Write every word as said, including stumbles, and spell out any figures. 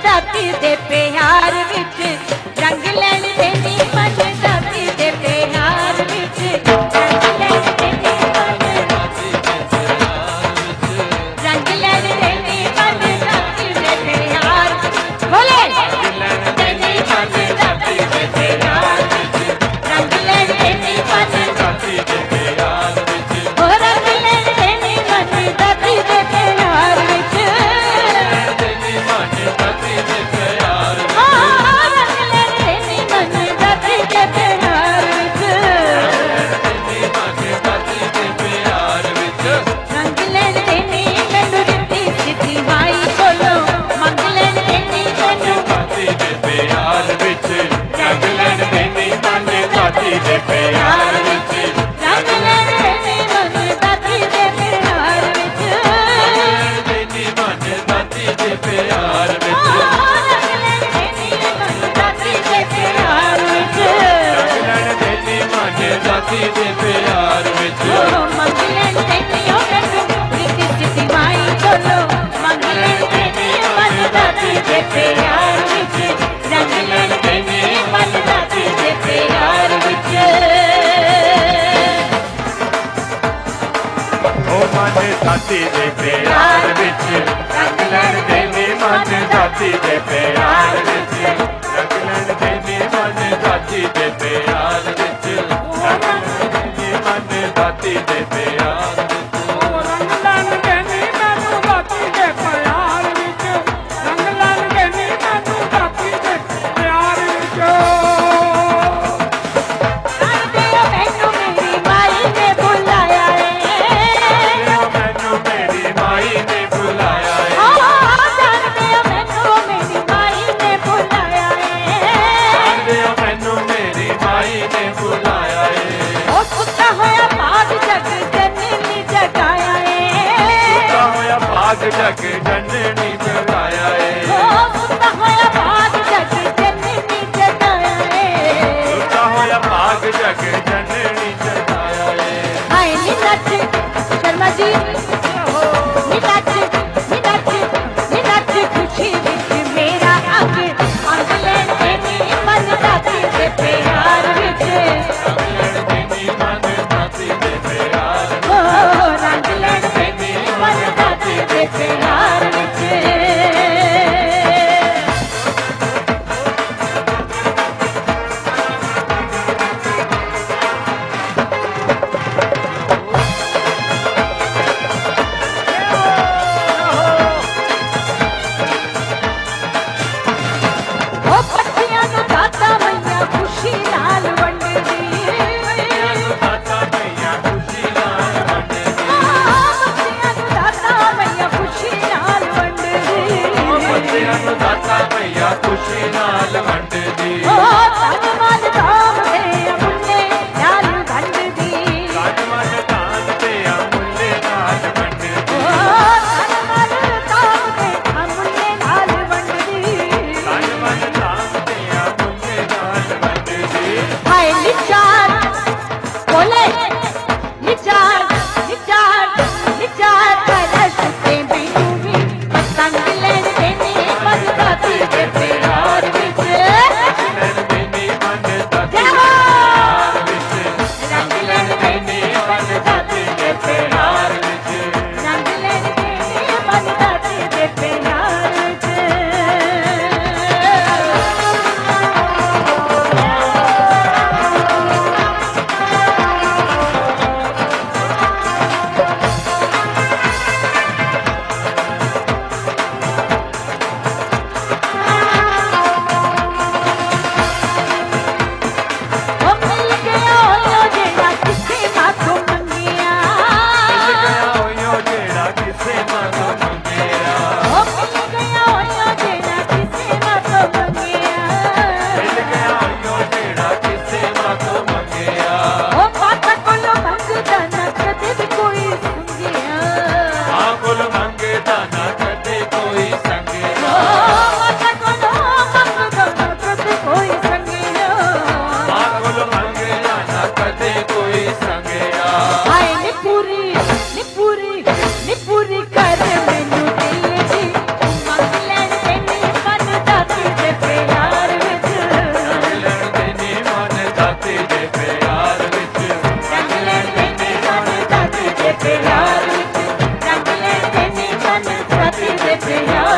दाती दे प्यार विच रंग लैण देनी मन दाती दे प्यार विच रंग लैण देनी मन रंग लैण देनी मन दाती दे प्यार बोले देनी मन दाती दे प्यार विच रंग लैण देनी मन दाती दे प्यार विच ओ रंग लैण देनी मन दाती दे प्यार विच देनी मन दाती दे प्यार विच रंग लैण देनी मन दाती दे प्यार विच देनी मन दाती दे प्यार विच रंग लैण देनी मैनू दित्ती चिट्ठी माई कोलों मंग लैण देनी मैनू दाती दे प्यार विच रंग लैण देनी मन दाती दे प्यार विच रंग लैण देनी मन दाती दे प्यार विच देनी मन दाती दे प्यार विच रंग लैण देनी मन दाती दे प्यार विच रंग लैण देनी मन दाती दे प्यार विच मंग लैण देनी ओ मैनू दित्ती चिट्ठी माई कोलों मंग लैण देनी मन दाती दे प्यार विच रंग लैण देनी मन दाती दे प्यार विच ओ मन दाती दे प्यार विच रंग लैण देनी मन दाती दे प्यार विच रंग लैण देनी मन दाती दे प्यार विच रंग लैण देनी मन दाती दे प्यार विच रंग लैण देनी मैनू दाती दे प्यार विच रंग लैण देनी मैनू दाती दे प्यार विच मैनू मेरी माई ने बुलाया मैनू मेरी माई ने बुलाया मैनू मेरी माई ने बुलाया मैनू मेरी माई ने बुलाया ओ सुता होया भाग जग जननी जगाया सुता होया भाग जग जननी जगाया ओ सुता होया भाग जग जननी जगाया सुता होया भाग जग जननी जगाया हाय नी नच शर्मा जी नी नच नी नच नी नच खुशी विच मेरा अंग अंग लैण देनी मन दाती दे प्यार विच ओ रंग लैण देनी मन दाती दे प्यार विच ਦੇ ਪਿਆਰ